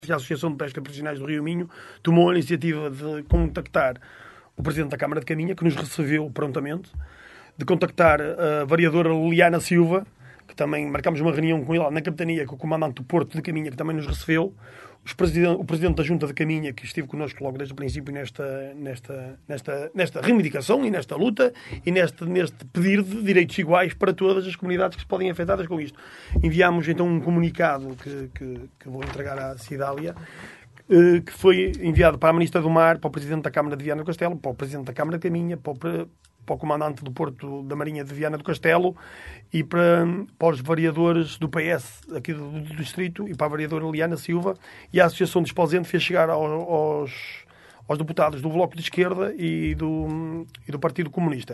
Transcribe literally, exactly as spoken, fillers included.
A Associação de Pesca Profissionais do Rio Minho tomou a iniciativa de contactar o Presidente da Câmara de Caminha, que nos recebeu prontamente, de contactar a vereadora Liliana Silva, que também marcámos uma reunião com ele na Capitania, com o Comandante do Porto de Caminha, que também nos recebeu, os president, o Presidente da Junta de Caminha, que esteve connosco logo desde o princípio nesta, nesta, nesta, nesta reivindicação e nesta luta e neste, neste pedir de direitos iguais para todas as comunidades que se podem afetadas com isto. Enviámos então um comunicado que, que, que vou entregar à Cidália, que foi enviado para a Ministra do Mar, para o Presidente da Câmara de Viana do Castelo, para o Presidente da Câmara de Caminha, para o, para o Comandante do Porto da Marinha de Viana do Castelo e para, para os vereadores do P S aqui do, do Distrito e para a vereadora Liliana Silva, e a Associação de Esposente fez chegar aos, aos, aos deputados do Bloco de Esquerda e do, e do Partido Comunista.